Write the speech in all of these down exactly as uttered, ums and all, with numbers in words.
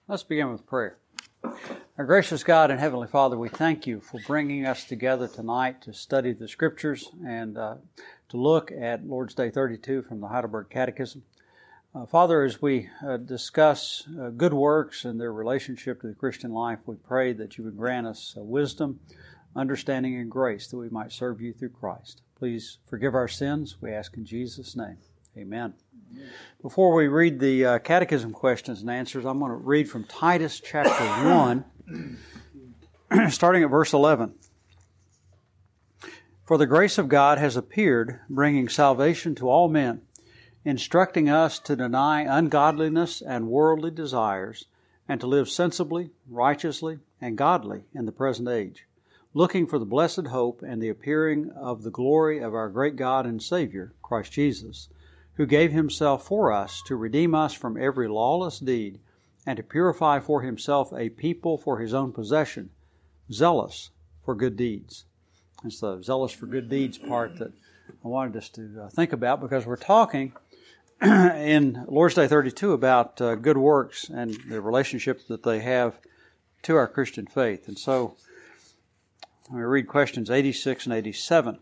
Let's begin with prayer. Our gracious God and Heavenly Father, we thank you for bringing us together tonight to study the Scriptures and uh, to look at Lord's Day thirty-two from the Heidelberg Catechism. Uh, Father, as we uh, discuss uh, good works and their relationship to the Christian life, we pray that you would grant us uh, wisdom, understanding, and grace that we might serve you through Christ. Please forgive our sins, we ask in Jesus' name. Amen. Amen. Before we read the uh, catechism questions and answers, I'm going to read from Titus chapter one, starting at verse eleven. For the grace of God has appeared, bringing salvation to all men, instructing us to deny ungodliness and worldly desires, and to live sensibly, righteously, and godly in the present age, looking for the blessed hope and the appearing of the glory of our great God and Savior, Christ Jesus, who gave himself for us to redeem us from every lawless deed and to purify for himself a people for his own possession, zealous for good deeds. It's the zealous for good deeds part that I wanted us to uh, think about, because we're talking in Lord's Day thirty-two about uh, good works and the relationship that they have to our Christian faith. And so let me read questions eighty-six and eighty-seven.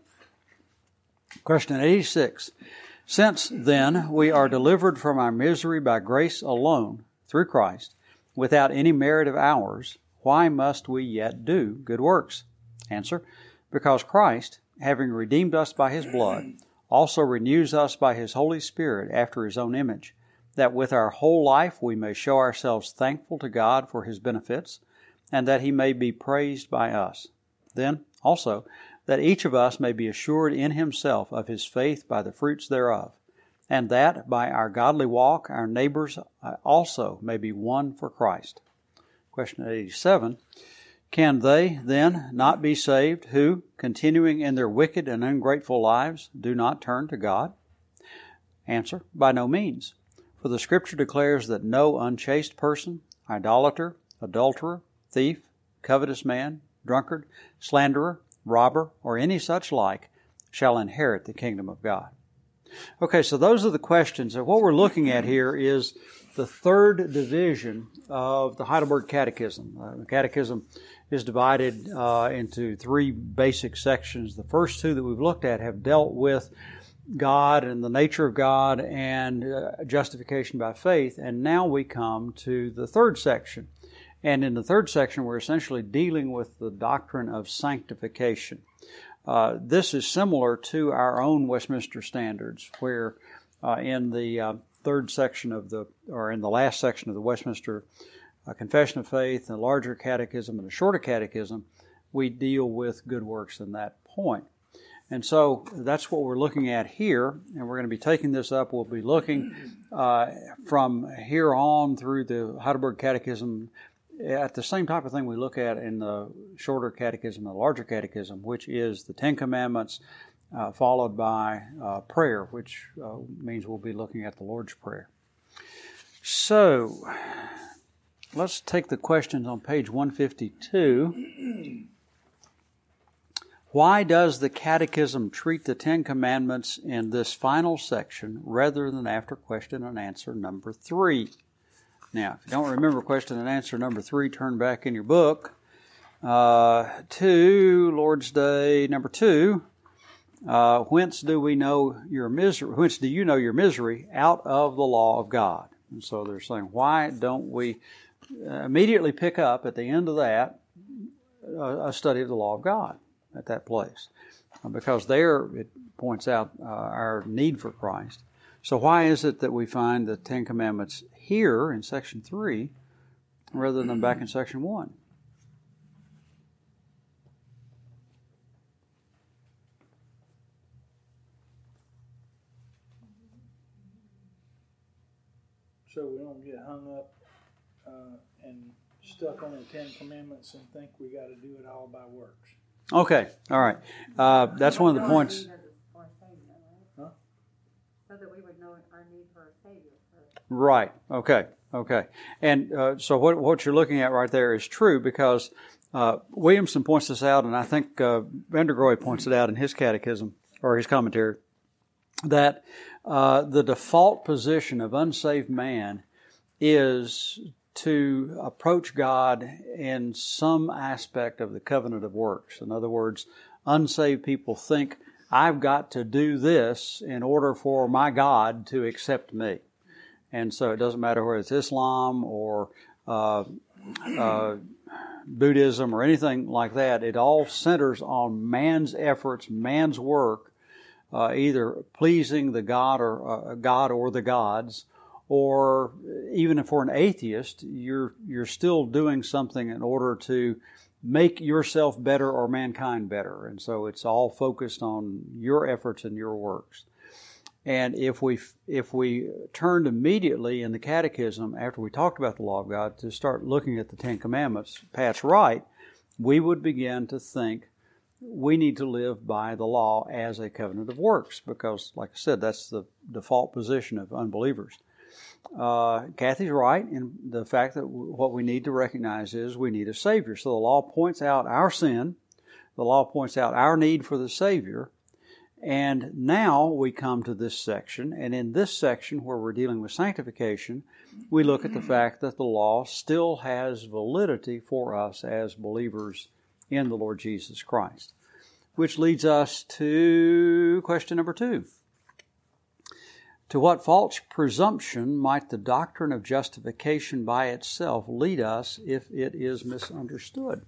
Question eighty-six. Since, then, we are delivered from our misery by grace alone, through Christ, without any merit of ours, why must we yet do good works? Answer, because Christ, having redeemed us by his blood, also renews us by his Holy Spirit after his own image, that with our whole life we may show ourselves thankful to God for his benefits, and that he may be praised by us. Then, also, that each of us may be assured in himself of his faith by the fruits thereof, and that by our godly walk our neighbors also may be won for Christ. Question eighty-seven. Can they, then, not be saved who, continuing in their wicked and ungrateful lives, do not turn to God? Answer, by no means. For the Scripture declares that no unchaste person, idolater, adulterer, thief, covetous man, drunkard, slanderer, robber, or any such like, shall inherit the kingdom of God. Okay, so those are the questions. And what we're looking at here is the third division of the Heidelberg Catechism. Uh, the Catechism is divided uh, into three basic sections. The first two that we've looked at have dealt with God and the nature of God and uh, justification by faith. And now we come to the third section. And in the third section, we're essentially dealing with the doctrine of sanctification. Uh, this is similar to our own Westminster Standards, where uh, in the uh, third section of the, or in the last section of the Westminster uh, Confession of Faith, the larger catechism and the shorter catechism, we deal with good works in that point. And so that's what we're looking at here, and we're going to be taking this up. We'll be looking uh, from here on through the Heidelberg Catechism at the same type of thing we look at in the shorter catechism and the larger catechism, which is the Ten Commandments, uh, followed by uh, prayer, which uh, means we'll be looking at the Lord's Prayer. So, let's take the questions on page one fifty-two. Why does the Catechism treat the Ten Commandments in this final section rather than after question and answer number three? Now, if you don't remember question and answer number three, turn back in your book uh, to Lord's Day number two. Uh, whence do we know your misery? Whence do you know your misery? Out of the law of God. And so they're saying, why don't we immediately pick up at the end of that uh, a study of the law of God at that place? Uh, because there it points out uh, our need for Christ. So why is it that we find the Ten Commandments here in section three rather than back in section one? So we don't get hung up uh, and stuck on the Ten Commandments and think we got to do it all by works. Okay, all right. Uh, that's one of the points. Huh? So that we would know our need for a Savior. Right. Okay. Okay. And uh, so what what you're looking at right there is true, because uh, Williamson points this out, and I think uh, Vandergroy points it out in his catechism or his commentary, that uh, the default position of unsaved man is to approach God in some aspect of the covenant of works. In other words, unsaved people think, I've got to do this in order for my God to accept me. And so it doesn't matter whether it's Islam or uh, uh, Buddhism or anything like that. It all centers on man's efforts, man's work, uh, either pleasing the God or uh, God or the gods, or even if for an atheist, you're you're still doing something in order to make yourself better or mankind better. And so it's all focused on your efforts and your works. And if we if we turned immediately in the Catechism, after we talked about the law of God, to start looking at the Ten Commandments, Pat's right, we would begin to think we need to live by the law as a covenant of works, because, like I said, that's the default position of unbelievers. Uh, Kathy's right in the fact that what we need to recognize is we need a Savior. So the law points out our sin. The law points out our need for the Savior. And now we come to this section, and in this section where we're dealing with sanctification, we look at the fact that the law still has validity for us as believers in the Lord Jesus Christ. Which leads us to question number two. To what false presumption might the doctrine of justification by itself lead us if it is misunderstood?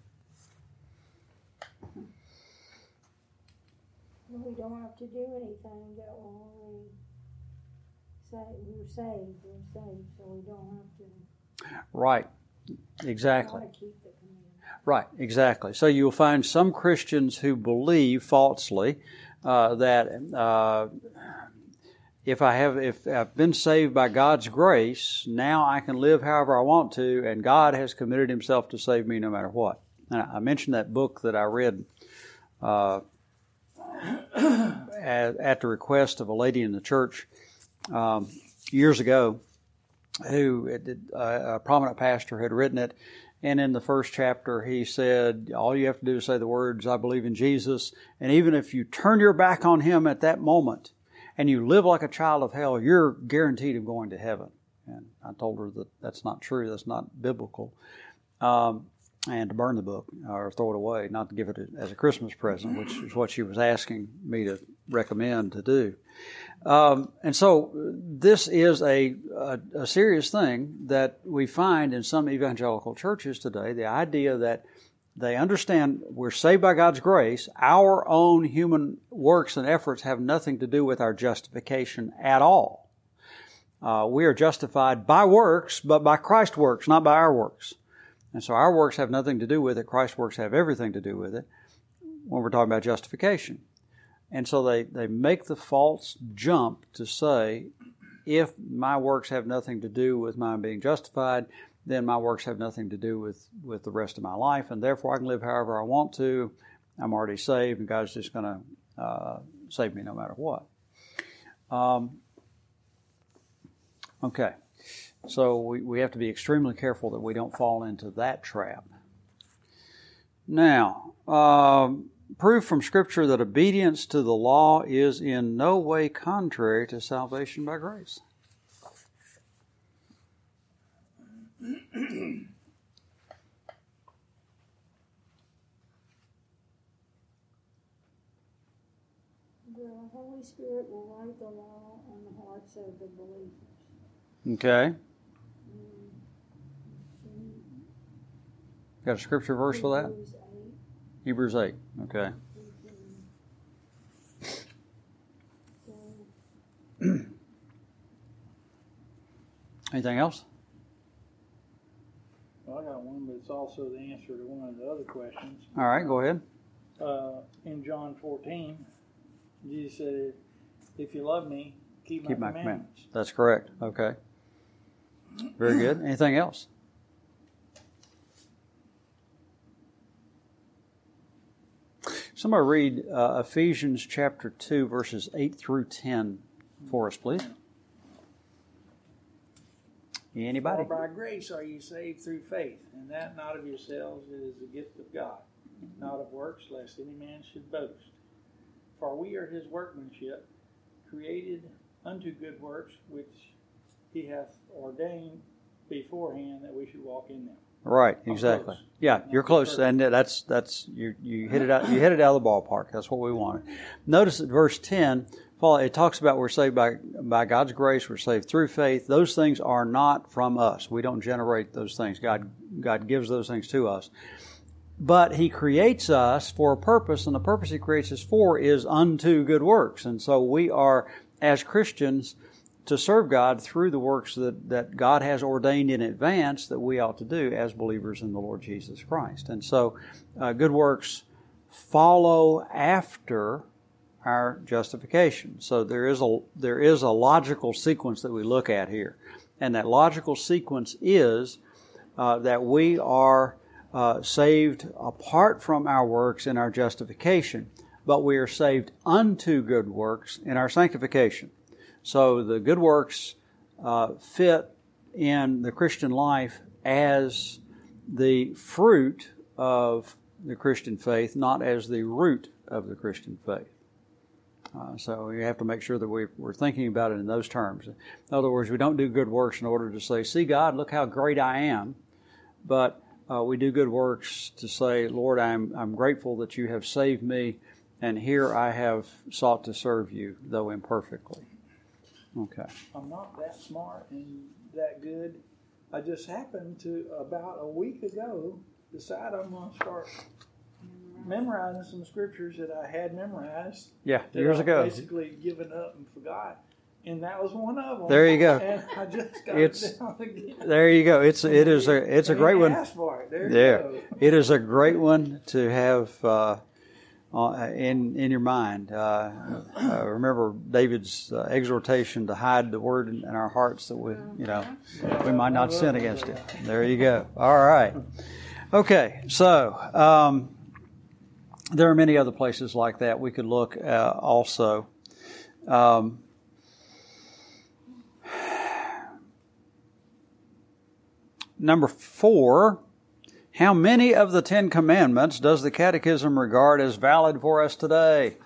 We don't have to do anything that will only say we're saved, we're saved, so we don't have to. Right, exactly. Try to keep the commandments. Right, exactly. So you'll find some Christians who believe falsely uh, that uh, if I have, if I've been saved by God's grace, now I can live however I want to, and God has committed Himself to save me no matter what. And I mentioned that book that I read uh, at, at the request of a lady in the church um, years ago, who uh, a prominent pastor had written it. And in the first chapter, he said, all you have to do is say the words, I believe in Jesus. And even if you turn your back on Him at that moment and you live like a child of hell, you're guaranteed of going to heaven. And I told her that that's not true. That's not biblical. Um, and to burn the book or throw it away, not to give it as a Christmas present, which is what she was asking me to recommend to do. Um, and so this is a, a, a serious thing that we find in some evangelical churches today, the idea that they understand we're saved by God's grace. Our own human works and efforts have nothing to do with our justification at all. Uh, we are justified by works, but by Christ's works, not by our works. And so our works have nothing to do with it. Christ's works have everything to do with it when we're talking about justification. And so they, they make the false jump to say, if my works have nothing to do with my being justified, then my works have nothing to do with, with the rest of my life, and therefore I can live however I want to. I'm already saved, and God's just going to uh, save me no matter what. Um, okay, so we, we have to be extremely careful that we don't fall into that trap. Now, um, proof from Scripture that obedience to the law is in no way contrary to salvation by grace. The Holy Spirit will write the law on the hearts of the believers. Okay. Mm, Got a Scripture verse for that? Hebrews eight. Hebrews eight. Okay. So, Anything else? Well, I got one, but it's also the answer to one of the other questions. All right, go ahead. Uh, in John fourteen, Jesus said, if you love me, keep, Keep my, my commandments. commandments. That's correct. Okay. Very good. Anything else? Somebody read uh, Ephesians chapter two, verses eight through ten for us, please. Anybody? For by grace are you saved through faith, and that not of yourselves, it is the gift of God, not of works, lest any man should boast. For we are His workmanship, created unto good works, which He hath ordained beforehand that we should walk in them. Right, I'm exactly. close. Yeah, Not you're close, perfect. and that's that's you you hit it out you hit it out of the ballpark. That's what we wanted. Notice at verse ten, it talks about we're saved by by God's grace. We're saved through faith. Those things are not from us. We don't generate those things. God God gives those things to us. But He creates us for a purpose, and the purpose He creates us for is unto good works. And so we are, as Christians, to serve God through the works that, that God has ordained in advance that we ought to do as believers in the Lord Jesus Christ. And so uh, good works follow after our justification. So there is a there is a logical sequence that we look at here. And that logical sequence is uh, that we are uh, saved apart from our works in our justification, but we are saved unto good works in our sanctification. So the good works uh, fit in the Christian life as the fruit of the Christian faith, not as the root of the Christian faith. Uh, so we have to make sure that we, we're thinking about it in those terms. In other words, we don't do good works in order to say, see, God, look how great I am. But uh, we do good works to say, Lord, I'm, I'm grateful that you have saved me, and here I have sought to serve you, though imperfectly. Okay. I'm not that smart and that good. I just happened to, about a week ago, decide I'm going to start memorizing some scriptures that I had memorized. Yeah, that years I've ago. basically given up and forgot. And that was one of them. There you go. And I just got It's- it down again. There you go. It's it is a it's a And great he one. asked for it. There you Yeah, go. it is a great one to have uh, uh, in in your mind. Uh, uh, remember David's uh, exhortation to hide the word in, in our hearts that we you know we might not sin against it. There you go. All right. Okay. So um, there are many other places like that we could look uh, also. Um, Number four, how many of the Ten Commandments does the Catechism regard as valid for us today?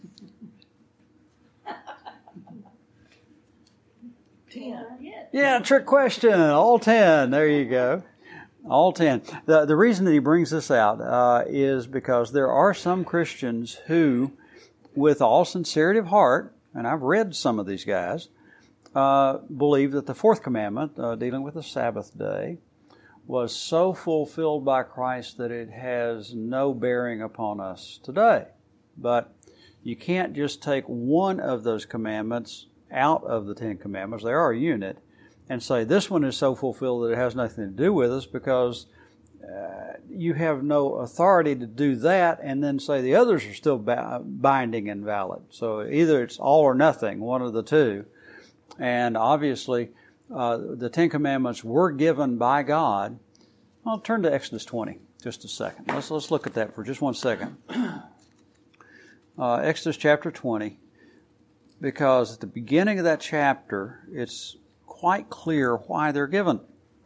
Ten. Yeah, trick question. All ten. There you go. All ten. The, the reason that he brings this out uh, is because there are some Christians who, with all sincerity of heart, and I've read some of these guys, uh, believe that the fourth commandment, uh, dealing with the Sabbath day, was so fulfilled by Christ that it has no bearing upon us today. But you can't just take one of those commandments out of the Ten Commandments, they are a unit, and say this one is so fulfilled that it has nothing to do with us, because uh, you have no authority to do that and then say the others are still ba- binding and valid. So either it's all or nothing, one of the two. And obviously, uh, the Ten Commandments were given by God. I'll turn to Exodus twenty just a second. Let's let's look at that for just one second. Uh, Exodus chapter twenty, because at the beginning of that chapter, it's quite clear why they're given.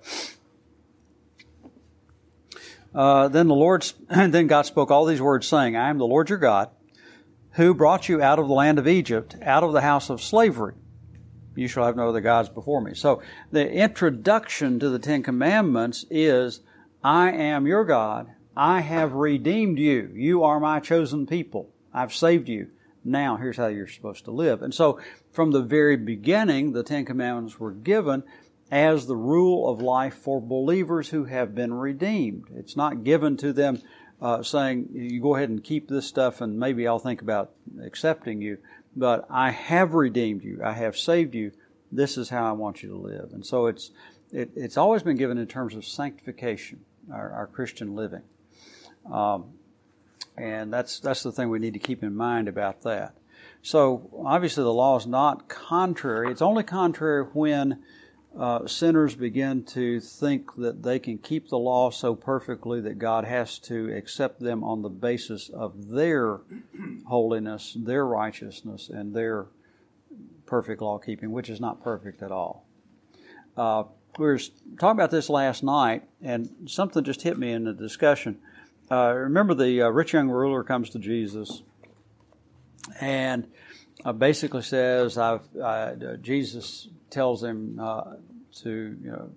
Uh, then the Lord, then God spoke all these words, saying, "I am the Lord your God, who brought you out of the land of Egypt, out of the house of slavery. You shall have no other gods before me." So the introduction to the Ten Commandments is, I am your God. I have redeemed you. You are my chosen people. I've saved you. Now here's how you're supposed to live. And so from the very beginning, the Ten Commandments were given as the rule of life for believers who have been redeemed. It's not given to them uh, saying, you go ahead and keep this stuff and maybe I'll think about accepting you. But I have redeemed you. I have saved you. This is how I want you to live. And so it's it, it's always been given in terms of sanctification, our, our Christian living. Um, and that's that's the thing we need to keep in mind about that. So obviously the law is not contrary. It's only contrary when uh, sinners begin to think that they can keep the law so perfectly that God has to accept them on the basis of their holiness, their righteousness, and their perfect law keeping, which is not perfect at all. Uh, we were talking about this last night, and something just hit me in the discussion. Uh, remember the uh, rich young ruler comes to Jesus and uh, basically says, I've, uh, Jesus tells him uh, to, you know,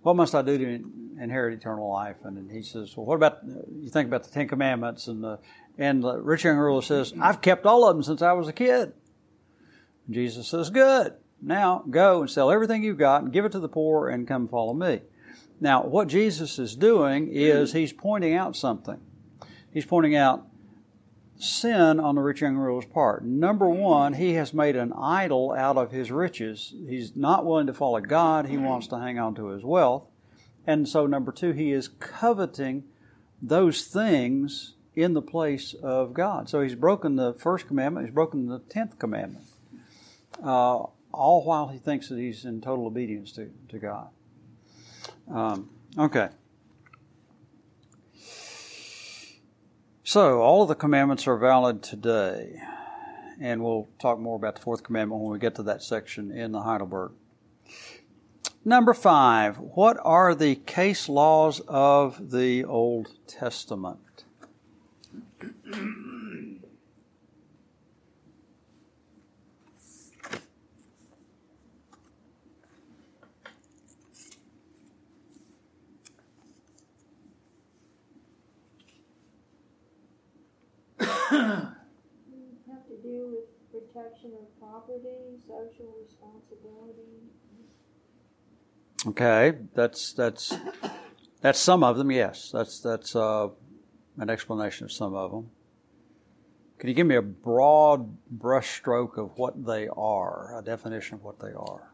what must I do to inherit eternal life? And then he says, well, what about, you think about the Ten Commandments, and the, and the rich young ruler says, I've kept all of them since I was a kid. And Jesus says, good. Now go and sell everything you've got and give it to the poor and come follow me. Now, what Jesus is doing is he's pointing out something. He's pointing out sin on the rich young ruler's part. Number one, he has made an idol out of his riches. He's not willing to follow God. He wants to hang on to his wealth. And so number two, he is coveting those things in the place of God. So he's broken the first commandment. He's broken the tenth commandment. Uh, all while he thinks that he's in total obedience to, to God. Um, okay. So, all of the commandments are valid today. And we'll talk more about the fourth commandment when we get to that section in the Heidelberg. Number five, what are the case laws of the Old Testament? Have to do with protection of property, social responsibility. Okay, that's that's that's some of them. Yes, that's that's uh, an explanation of some of them. Can you give me a broad brushstroke of what they are, a definition of what they are?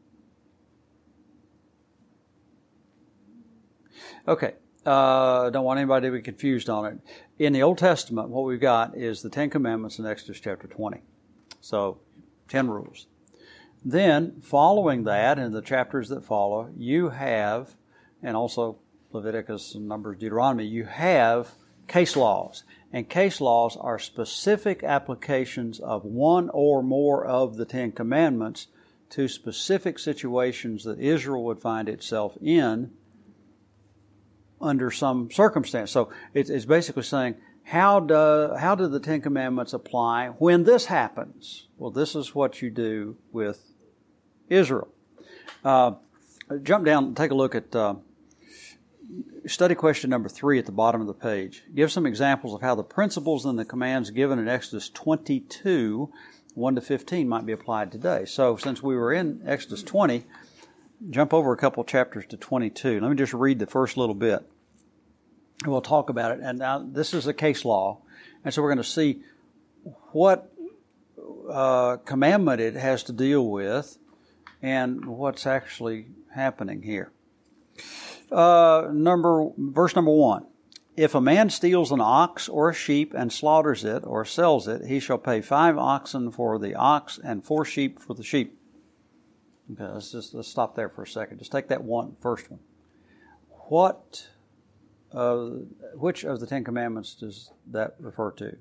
Okay, uh, don't want anybody to be confused on it. In the Old Testament, what we've got is the Ten Commandments in Exodus chapter twenty. So, ten rules. Then, following that, in the chapters that follow, you have, and also Leviticus and Numbers, Deuteronomy, you have case laws. And case laws are specific applications of one or more of the Ten Commandments to specific situations that Israel would find itself in under some circumstance. So it's, it's basically saying, how do, how do the Ten Commandments apply when this happens? Well, this is what you do with Israel. Uh, jump down and take a look at uh, study question number three at the bottom of the page. Give some examples of how the principles and the commands given in Exodus twenty-two, one to fifteen might be applied today. So since we were in Exodus twenty, jump over a couple chapters to twenty-two. Let me just read the first little bit. And we'll talk about it. And now this is a case law. And so we're going to see what uh, commandment it has to deal with and what's actually happening here. Uh, number verse number one. If a man steals an ox or a sheep and slaughters it or sells it, he shall pay five oxen for the ox and four sheep for the sheep. Okay, let's just let's stop there for a second. Just take that one first one. What, uh, which of the Ten Commandments does that refer to?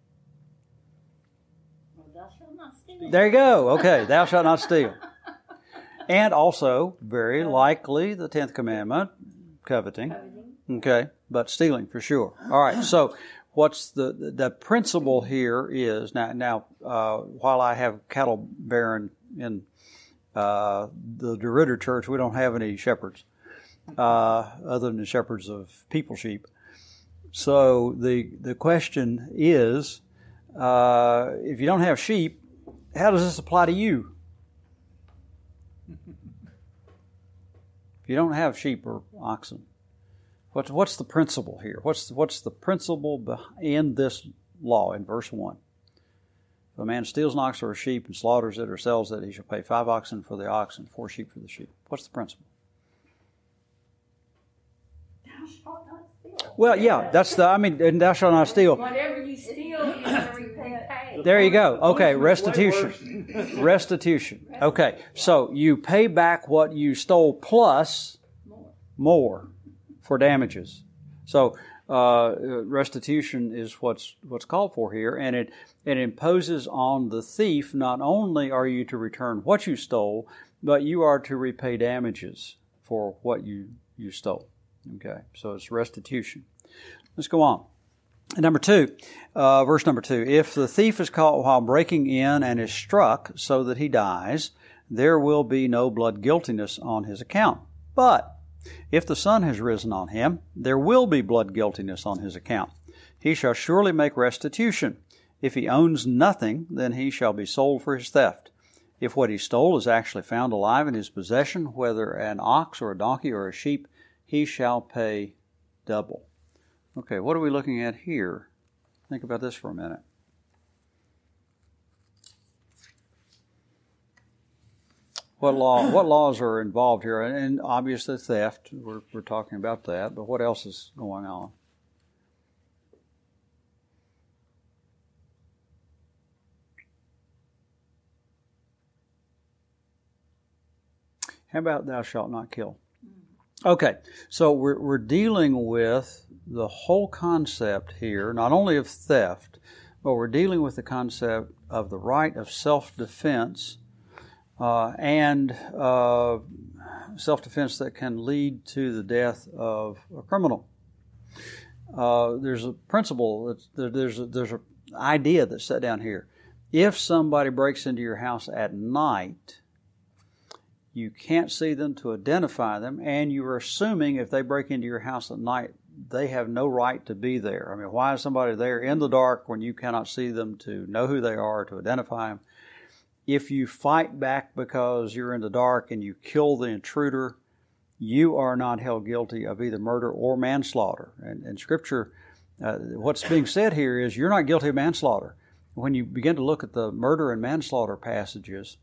Well, thou shalt not steal. There you go. Okay, thou shalt not steal. And also, very likely, the tenth commandment, coveting. Coveting. Okay, but stealing for sure. All right. So, what's the the principle here is now. Now, uh, while I have cattle bearing in uh, the DeRidder Church, we don't have any shepherds uh, other than the shepherds of people sheep. So the the question is, uh, if you don't have sheep, how does this apply to you? If you don't have sheep or oxen, what's what's the principle here? What's what's the principle in this law in verse one? If a man steals an ox or a sheep and slaughters it or sells it, he shall pay five oxen for the ox and four sheep for the sheep. What's the principle? Thou shalt not steal. Well, yeah, that's the. I mean, and thou shalt not steal. Whatever you steal, you have to repay. There you go. Okay, restitution. Restitution. Okay, so you pay back what you stole plus More. more for damages. So uh, restitution is what's what's called for here, and it it imposes on the thief. Not only are you to return what you stole, but you are to repay damages for what you you stole. Okay, so it's restitution. Let's go on. Number two, uh, verse number two. If the thief is caught while breaking in and is struck so that he dies, there will be no blood guiltiness on his account. But If the sun has risen on him, there will be blood guiltiness on his account. He shall surely make restitution. If he owns nothing, then he shall be sold for his theft. If what he stole is actually found alive in his possession, whether an ox or a donkey or a sheep, he shall pay double. Okay, what are we looking at here? Think about this for a minute. What law? What laws are involved here? And obviously theft. We're, we're talking about that. But what else is going on? How about thou shalt not kill? Okay, so we're we're dealing with the whole concept here, not only of theft, but we're dealing with the concept of the right of self-defense uh, and uh, self-defense that can lead to the death of a criminal. Uh, there's a principle, that's, there's a, there's an idea that's set down here. If somebody breaks into your house at night, you can't see them to identify them, and you're assuming if they break into your house at night, they have no right to be there. I mean, why is somebody there in the dark when you cannot see them to know who they are, to identify them? If you fight back because you're in the dark and you kill the intruder, you are not held guilty of either murder or manslaughter. And in Scripture, uh, what's being said here is you're not guilty of manslaughter. When you begin to look at the murder and manslaughter passages,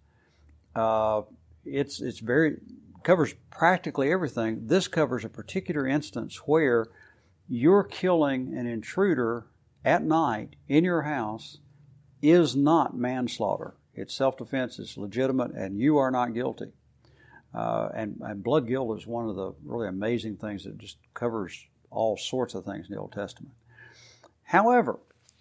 uh, It's it's very covers practically everything. This covers a particular instance where you're killing an intruder at night in your house is not manslaughter. It's self-defense. It's legitimate, and you are not guilty. Uh, and, and blood guilt is one of the really amazing things that just covers all sorts of things in the Old Testament. However,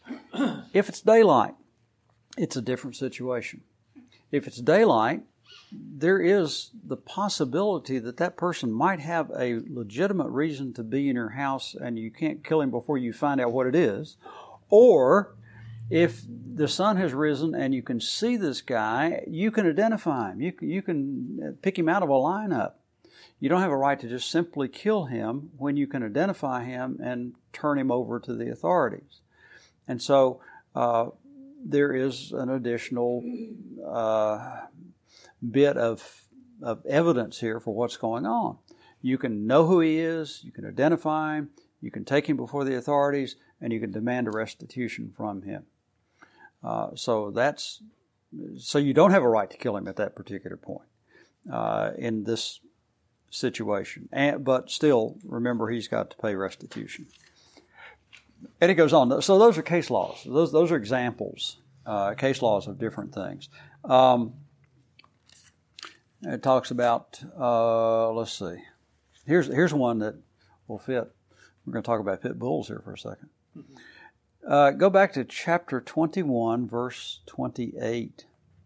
if it's daylight, it's a different situation. If it's daylight, there is the possibility that that person might have a legitimate reason to be in your house and you can't kill him before you find out what it is. Or if the sun has risen and you can see this guy, you can identify him. You can, you can pick him out of a lineup. You don't have a right to just simply kill him when you can identify him and turn him over to the authorities. And so uh, there is an additional uh, bit of of evidence here for what's going on. You can know who he is, you can identify him, you can take him before the authorities, and you can demand a restitution from him. Uh, so that's so you don't have a right to kill him at that particular point uh, in this situation. And, but still, remember, he's got to pay restitution. And it goes on. So those are case laws. Those those are examples, uh, case laws of different things. Um, It talks about, uh, let's see, here's here's one that will fit. We're going to talk about pit bulls here for a second. Mm-hmm. Uh, go back to chapter twenty-one, verse twenty-eight.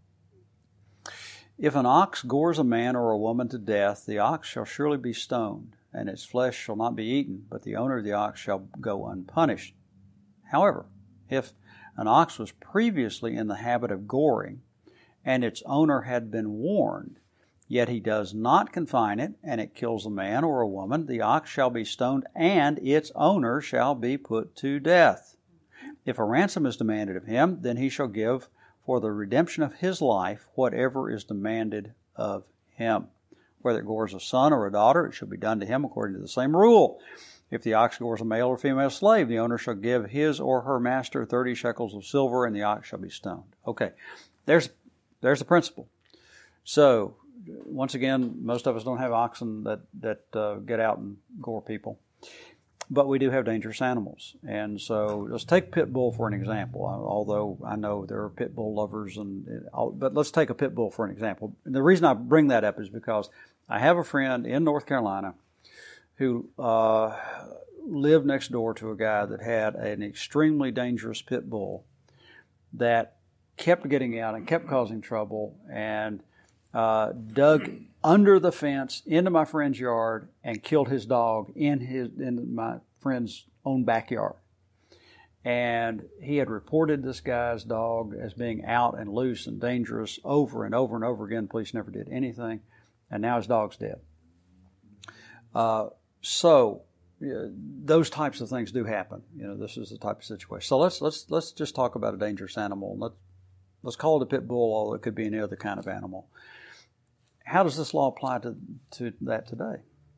If an ox gores a man or a woman to death, the ox shall surely be stoned, and its flesh shall not be eaten, but the owner of the ox shall go unpunished. However, if an ox was previously in the habit of goring, and its owner had been warned, yet he does not confine it, and it kills a man or a woman, the ox shall be stoned, and its owner shall be put to death. If a ransom is demanded of him, then he shall give for the redemption of his life whatever is demanded of him. Whether it gores a son or a daughter, it shall be done to him according to the same rule. If the ox gores a male or female slave, the owner shall give his or her master thirty shekels of silver, and the ox shall be stoned. Okay, there's there's the principle. So, once again, most of us don't have oxen that, that uh, get out and gore people. But we do have dangerous animals. And so let's take pit bull for an example, although I know there are pit bull lovers. and But let's take a pit bull for an example. And the reason I bring that up is because I have a friend in North Carolina who uh, lived next door to a guy that had an extremely dangerous pit bull that kept getting out and kept causing trouble and Uh, dug under the fence into my friend's yard and killed his dog in his in my friend's own backyard. And he had reported this guy's dog as being out and loose and dangerous over and over and over again. Police never did anything, and now his dog's dead. Uh, so uh, those types of things do happen. You know, this is the type of situation. So let's let's let's just talk about a dangerous animal. Let's let's call it a pit bull, although it could be any other kind of animal. How does this law apply to to that today?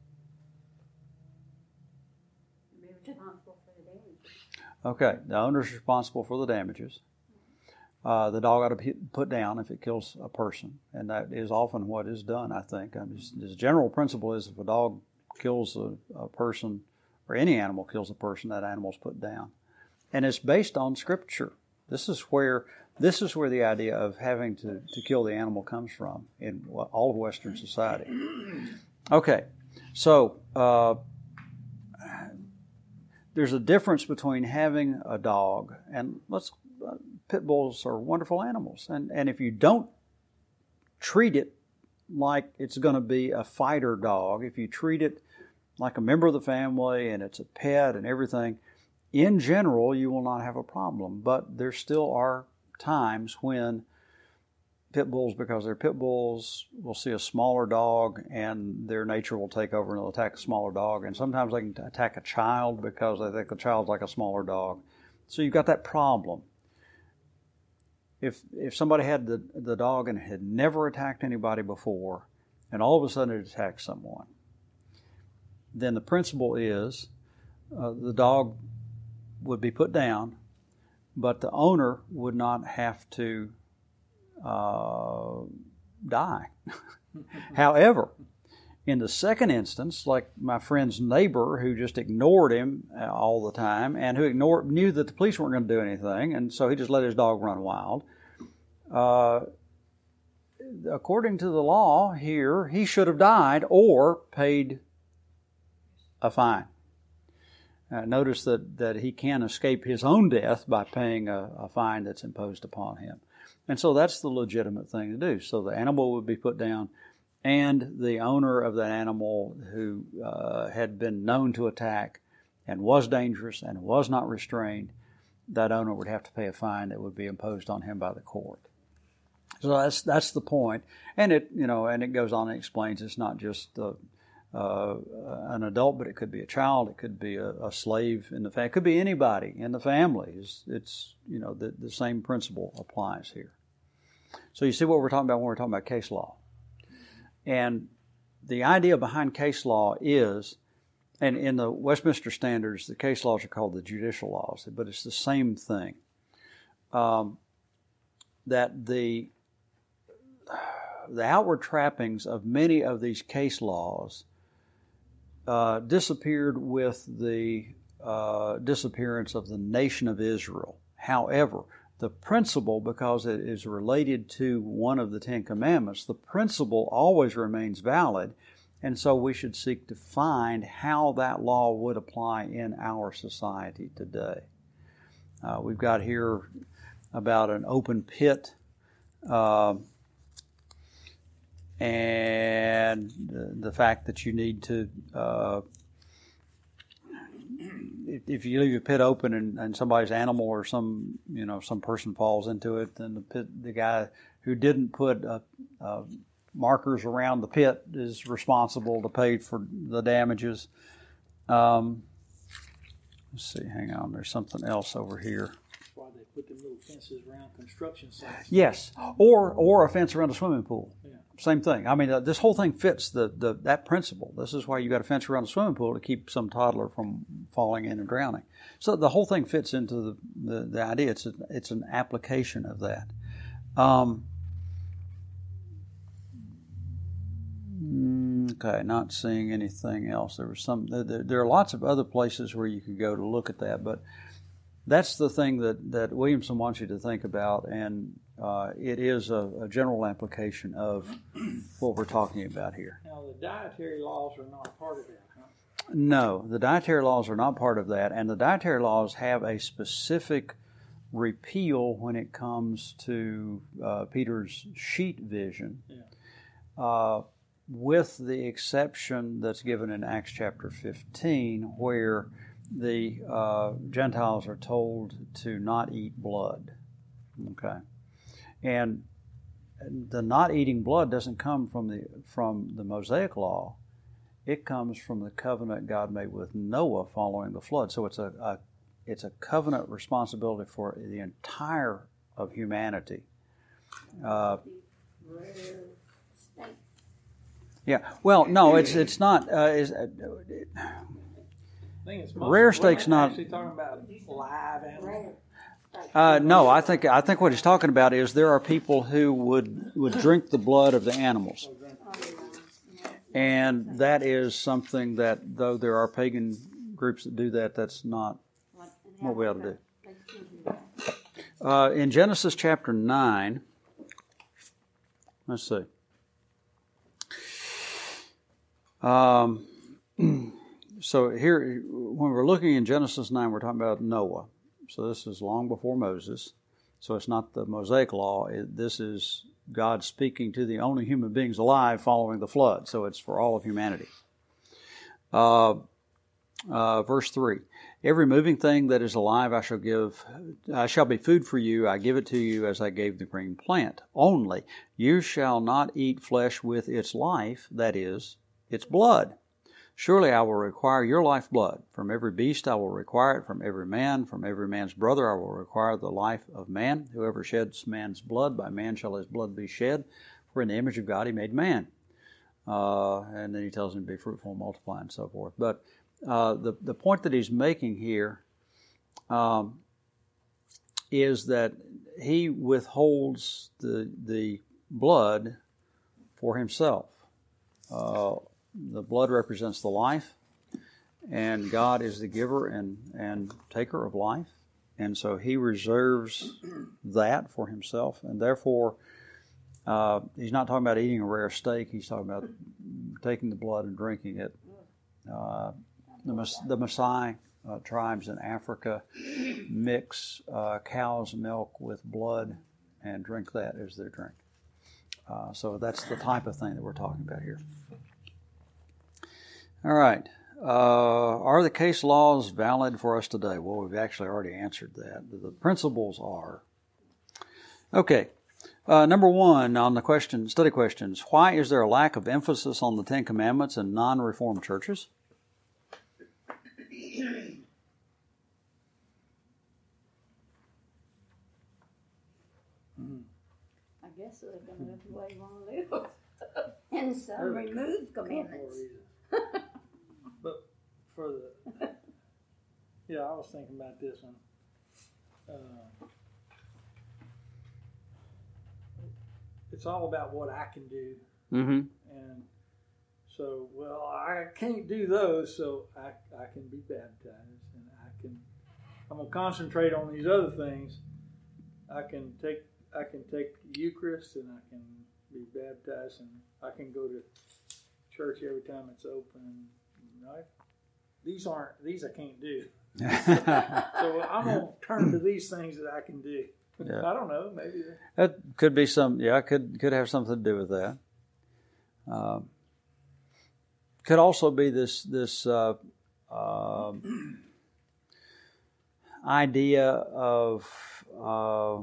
Responsible for the damage. Okay, the owner is responsible for the damages. Uh, the dog ought to be put down if it kills a person, and that is often what is done, I think. I mean, the general principle is if a dog kills a, a person, or any animal kills a person, that animal is put down. And it's based on Scripture. This is where this is where the idea of having to, to kill the animal comes from in all of Western society. Okay, so uh, there's a difference between having a dog and let's uh, pit bulls are wonderful animals, and and if you don't treat it like it's going to be a fighter dog, if you treat it like a member of the family and it's a pet and everything, in general you will not have a problem. But there still are times when pit bulls, because they're pit bulls, will see a smaller dog and their nature will take over and they'll attack a smaller dog, and sometimes they can attack a child because they think the child's like a smaller dog. So you've got that problem. If if somebody had the, the dog and had never attacked anybody before, and all of a sudden it attacks someone, then the principle is uh, the dog would be put down, but the owner would not have to uh, die. However, in the second instance, like my friend's neighbor who just ignored him all the time and who ignored knew that the police weren't going to do anything, and so he just let his dog run wild. Uh, according to the law here, he should have died or paid a fine. Uh, notice that, that he can escape his own death by paying a, a fine that's imposed upon him. And so that's the legitimate thing to do. So the animal would be put down, and the owner of that animal who uh, had been known to attack and was dangerous and was not restrained, that owner would have to pay a fine that would be imposed on him by the court. So that's that's the point. And it you know and it goes on and explains it's not just uh, uh, an adult, but it could be a child, it could be a, a slave in the family, it could be anybody in the family. It's, it's you know the, the same principle applies here. So you see what we're talking about when we're talking about case law. And the idea behind case law is, and in the Westminster Standards, the case laws are called the judicial laws, but it's the same thing. Um, that the the outward trappings of many of these case laws uh, disappeared with the uh, disappearance of the nation of Israel. However, the principle, because it is related to one of the Ten Commandments, the principle always remains valid, and so we should seek to find how that law would apply in our society today. Uh, we've got here about an open pit, uh, and the, the fact that you need to, uh, if, if you leave a pit open and, and somebody's animal or some, you know, some person falls into it, then the pit, the guy who didn't put uh, uh, markers around the pit is responsible to pay for the damages. Um, let's see, hang on, there's something else over here. Why they put them little fences around construction sites. Yes, or or a fence around a swimming pool. Yeah. Same thing. I mean, uh, this whole thing fits the, the that principle. This is why you got a fence around a swimming pool to keep some toddler from falling in and drowning. So the whole thing fits into the the, the idea. It's a, it's an application of that. Um, okay, not seeing anything else. There was some. There, there are lots of other places where you could go to look at that, but that's the thing that, that Williamson wants you to think about, and uh, it is a, a general application of what we're talking about here. Now, the dietary laws are not part of that, huh? No, the dietary laws are not part of that, and the dietary laws have a specific repeal when it comes to uh, Peter's sheet vision, Yeah. uh, with the exception that's given in Acts chapter fifteen, where the uh, Gentiles are told to not eat blood. Okay, and the not eating blood doesn't come from the from the Mosaic law. It comes from the covenant God made with Noah following the flood. So it's a, a it's a covenant responsibility for the entire of humanity. Uh, Rare state. yeah. Well, no, it's it's not. Uh, is, uh, I think it's Rare steak's not- actually talking about live animals. Rare. Uh, no, I think I think what he's talking about is there are people who would would drink the blood of the animals, and that is something that though there are pagan groups that do that, that's not what we ought to do. Uh, in Genesis chapter nine, let's see. Um, so here, when we're looking in Genesis nine, we're talking about Noah. So this is long before Moses. So it's not the Mosaic law. It, this is God speaking to the only human beings alive following the flood. So it's for all of humanity. Uh, uh, verse three. Every moving thing that is alive I shall give, I shall be food for you. I give it to you as I gave the green plant. Only you shall not eat flesh with its life, that is, its blood. Surely I will require your lifeblood. From every beast I will require it. From every man, from every man's brother I will require the life of man. Whoever sheds man's blood, by man shall his blood be shed. For in the image of God he made man. Uh, and then he tells him to be fruitful and multiply and so forth. But uh, the, the point that he's making here um, is that he withholds the, the blood for himself. Uh, The blood represents the life, and God is the giver and, and taker of life. And so he reserves that for himself. And therefore, uh, he's not talking about eating a rare steak. He's talking about taking the blood and drinking it. Uh, the, the Maasai uh, tribes in Africa mix uh, cow's milk with blood and drink that as their drink. Uh, so that's the type of thing that we're talking about here. All right. Uh, are the case laws valid for us today? Well, we've actually already answered that. The principles are. Okay. Uh, number one on the question, study questions. Why is there a lack of emphasis on the Ten Commandments in non-Reformed churches? I guess they're going to live the way you want to live. And some remove commandments. But for the, yeah, I was thinking about this one. Uh, it's all about what I can do. Mm-hmm. And so, well, I can't do those, so I, I can be baptized. And I can, I'm going to concentrate on these other things. I can take, I can take the Eucharist and I can be baptized and I can go to church every time it's open. Right? These aren't, these I can't do. So I'm going to turn to these things that I can do. Yeah. I don't know, maybe. That could be some, yeah, could could have something to do with that. Um, could also be this this uh, uh, idea of uh,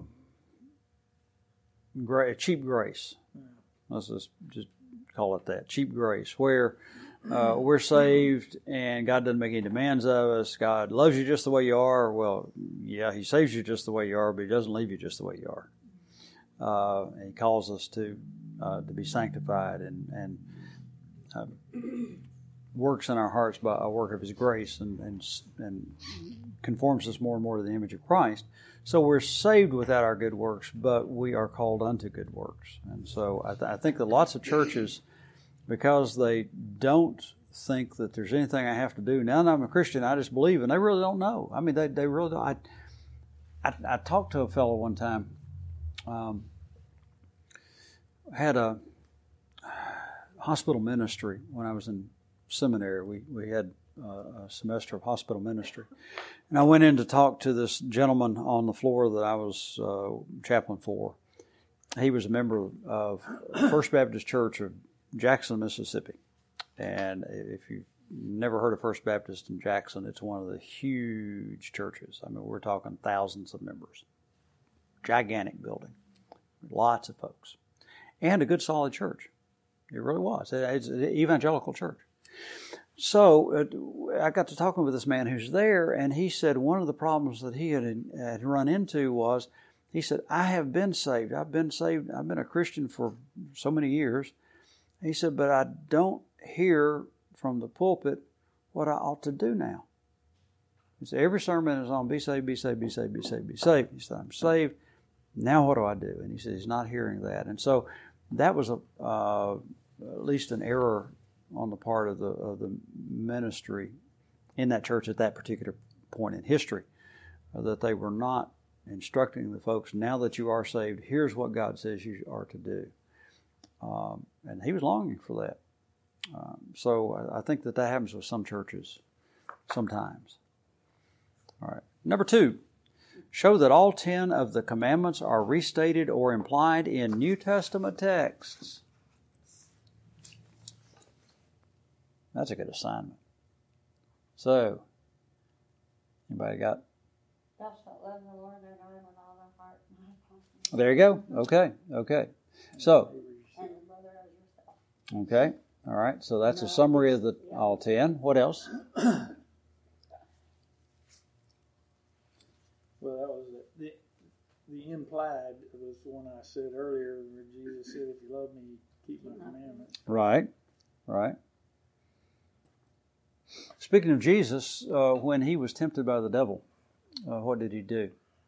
gra- cheap grace. Let's just, just call it that, cheap grace, where uh, we're saved and God doesn't make any demands of us. God loves you just the way you are. Well, yeah, He saves you just the way you are, but He doesn't leave you just the way you are. Uh, and He calls us to uh, to be sanctified and and uh, works in our hearts by a work of His grace and, and and conforms us more and more to the image of Christ. So we're saved without our good works, but we are called unto good works. And so I, th- I think that lots of churches, because they don't think that there's anything I have to do. Now that I'm a Christian, I just believe, and they really don't know. I mean, they, they really don't. I, I, I talked to a fellow one time, um, had a hospital ministry when I was in seminary. We, we had uh, a semester of hospital ministry. And I went in to talk to this gentleman on the floor that I was uh, chaplain for. He was a member of First Baptist Church of Jackson, Mississippi. And if you've never heard of First Baptist in Jackson, it's one of the huge churches. I mean, we're talking thousands of members. Gigantic building. Lots of folks. And a good, solid church. It really was. It's an evangelical church. So uh, I got to talking with this man who's there, and he said one of the problems that he had, had run into was, he said, I have been saved. I've been saved. I've been a Christian for so many years. He said, but I don't hear from the pulpit what I ought to do now. He said, every sermon is on be saved, be saved, be saved, be saved, be saved. He said, I'm saved. Now what do I do? And he said, he's not hearing that. And so that was a uh, at least an error on the part of the of the ministry in that church at that particular point in history, uh, that they were not instructing the folks, now that you are saved, here's what God says you are to do. Um, and he was longing for that. Um, so I, I think that that happens with some churches sometimes. All right. Number two, show that all ten of the commandments are restated or implied in New Testament texts. That's a good assignment. So, anybody got? Thou shalt love the Lord thy God with all thy heart and thy mind. There you go. Okay. Okay. So, And the brother as yourself. okay. All right. So that's a summary of the all ten. What else? Well, that was the, the the implied was the one I said earlier, where Jesus said, "If you love me, keep my commandments." Right. Right. Speaking of Jesus, uh, when he was tempted by the devil, uh, what did he do?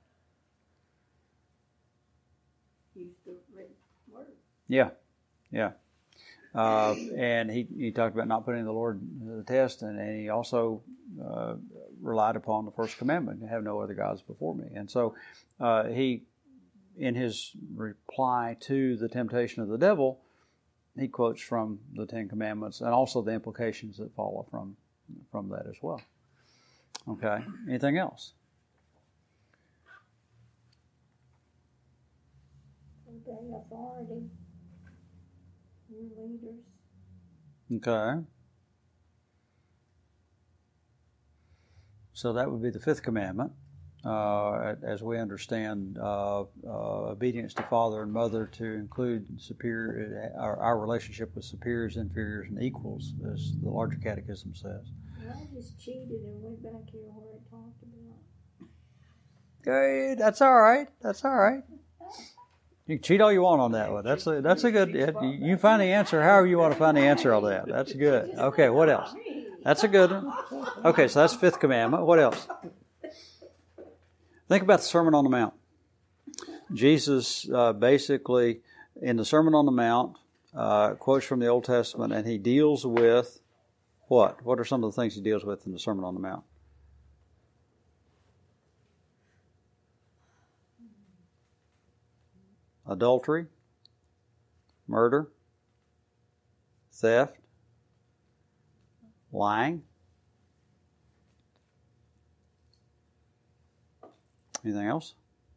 Use the written word. Yeah. Yeah. Uh, and he, he talked about not putting the Lord to the test, and, and he also uh, relied upon the first commandment, to have no other gods before me. And so uh, he, in his reply to the temptation of the devil, he quotes from the Ten Commandments and also the implications that follow from from that as well. Okay. Anything else? Obey authority. Your leaders. Okay. So that would be the fifth commandment. Uh, as we understand, uh, uh, obedience to father and mother to include superior, our, our relationship with superiors, inferiors, and equals, as the larger catechism says. Well, I just cheated and went back here where it talked about. Okay, that's all right. That's all right. You can cheat all you want on that one. That's a that's a good. You, you find the answer however you want to find the answer on that. That's good. Okay, what else? That's a good one. Okay, so that's fifth commandment. What else? Think about the Sermon on the Mount. Jesus uh, basically, in the Sermon on the Mount, uh, quotes from the Old Testament, and he deals with what? What are some of the things he deals with in the Sermon on the Mount? Adultery, murder, theft, lying. Anything else?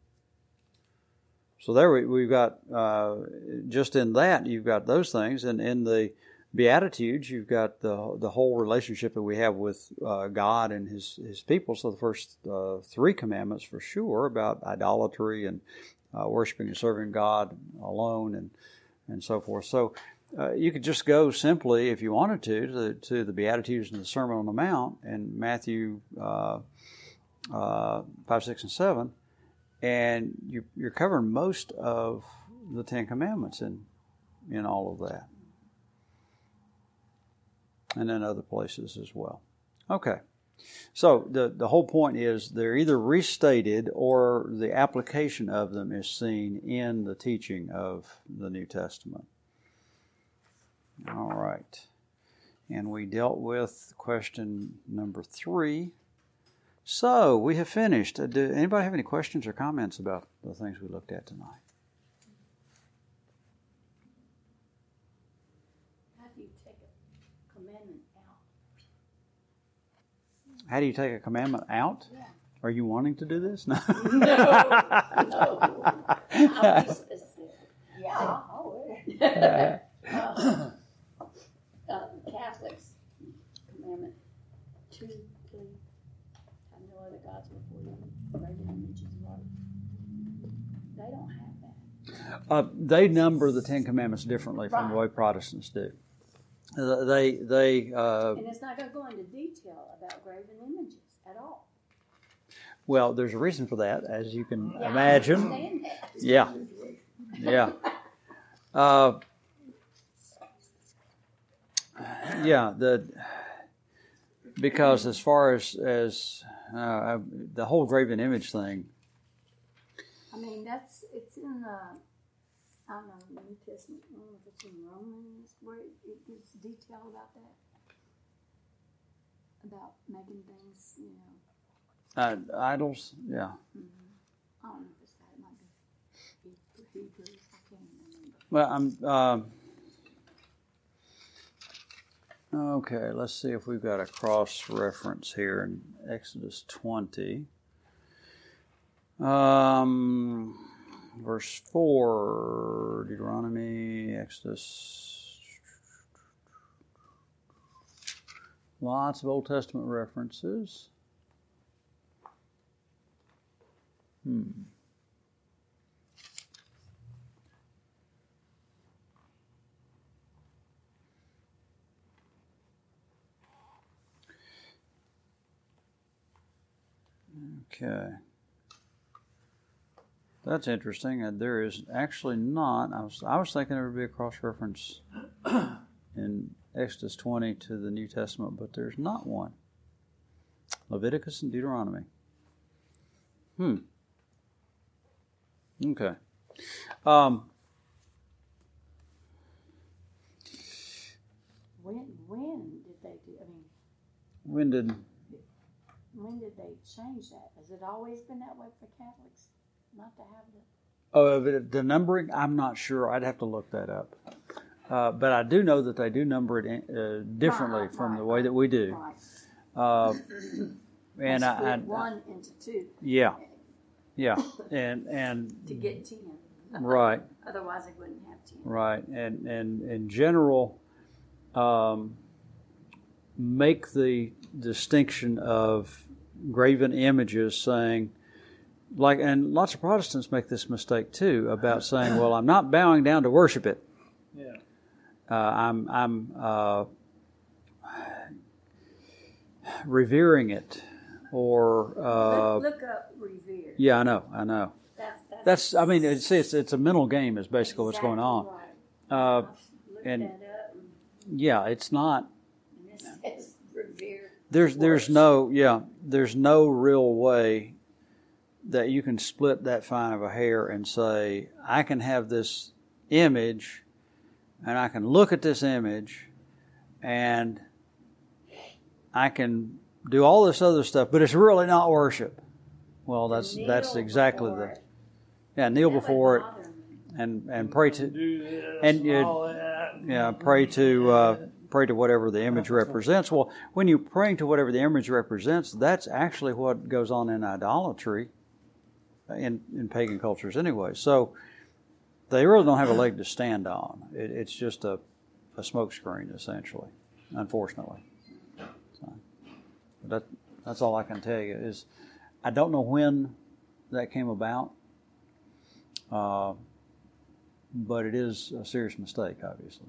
So there we, we've got, uh, just in that, you've got those things. And in the Beatitudes, you've got the the whole relationship that we have with uh, God and His His people. So the first uh, three commandments for sure about idolatry and uh, worshiping and serving God alone and and so forth. So uh, you could just go simply, if you wanted to, to the, to the Beatitudes and the Sermon on the Mount and Matthew uh, uh, five, six, and seven, and you, you're covering most of the Ten Commandments in in all of that. And then other places as well. Okay. So the, the whole point is they're either restated or the application of them is seen in the teaching of the New Testament. All right. And we dealt with question number three. So we have finished. Do anybody have any questions or comments about the things we looked at tonight? How do you take a commandment out? Yeah. Are you wanting to do this? No. No. No. I'll be specific. Yeah, I would. uh, uh, Catholics, commandment two, three, have no other gods before you. Graven images of art. They don't have that. Uh, they number the Ten Commandments differently from Right. the way Protestants do. They they uh, And it's not going to go into detail about graven images at all. well, there's a reason for that, as you can Yeah, imagine. I understand that. Yeah, yeah, uh, yeah. The because as far as as uh, the whole graven image thing. I mean, that's, it's in the, I don't know, the New Testament, I don't know if it's in Romans, where it, it gives detail about that. About making things, you know. Uh, idols, yeah. Mm-hmm. I don't know if it's that, it might be Hebrew, I can't remember. Well, I'm. Um, okay, let's see if we've got a cross reference here in Exodus twenty. Um, verse four, Deuteronomy, Exodus. Lots of Old Testament references. Hmm. Okay. That's interesting. And there is actually not. I was I was thinking there would be a cross reference in Exodus twenty to the New Testament, but there's not one. Leviticus and Deuteronomy. Hmm. Okay. Um, When, when did they do, I mean, when did? when did they change that? Has it always been that way for Catholics, not to have the... Oh, the, the numbering. I'm not sure. I'd have to look that up. Uh, but I do know that they do number it in, uh, differently Right, from right, the way that we do. Right. Uh, and They I, split I, one into two yeah, yeah, and and to get ten. right, Otherwise, they wouldn't have ten. right, and and in general, um, make the distinction of graven images, saying, like, and lots of Protestants make this mistake too about saying, well, I'm not bowing down to worship it. Yeah. Uh, I'm I'm uh, revering it, or uh, look, look up revere. yeah, I know, I know. That's, that's, That's I mean, it's it's, it's a mental game is basically what's going on. Right. Uh, I've looked and- that up, and, yeah, it's not. and it says revere. There's there's works. no yeah there's no real way that you can split that fine of a hair and say, I can have this image and I can look at this image and I can do all this other stuff, but it's really not worship. Well, that's Kneel that's exactly before the it. yeah kneel That would before it bother me. and and pray to Do this and and, you- all that. yeah pray to uh, pray to whatever the image represents. Well, when you're praying to whatever the image represents, that's actually what goes on in idolatry in in pagan cultures anyway. So they really don't have a leg to stand on. It, it's just a a smokescreen essentially, unfortunately. So, but that that's all I can tell you is I don't know when that came about, uh, but it is a serious mistake, obviously.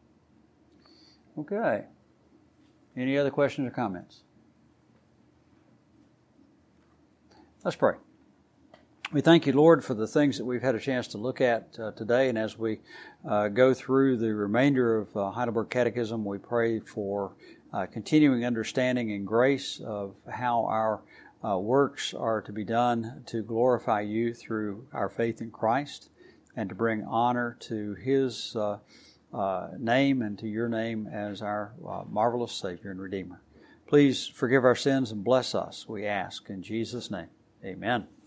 Okay. Any other questions or comments? Let's pray. We thank you, Lord, for the things that we've had a chance to look at uh, today. And as we uh, go through the remainder of uh, Heidelberg Catechism, we pray for uh, continuing understanding and grace of how our uh, works are to be done to glorify you through our faith in Christ and to bring honor to His uh, uh, name and to your name as our uh, marvelous Savior and Redeemer. Please forgive our sins and bless us, we ask. In Jesus' name, amen.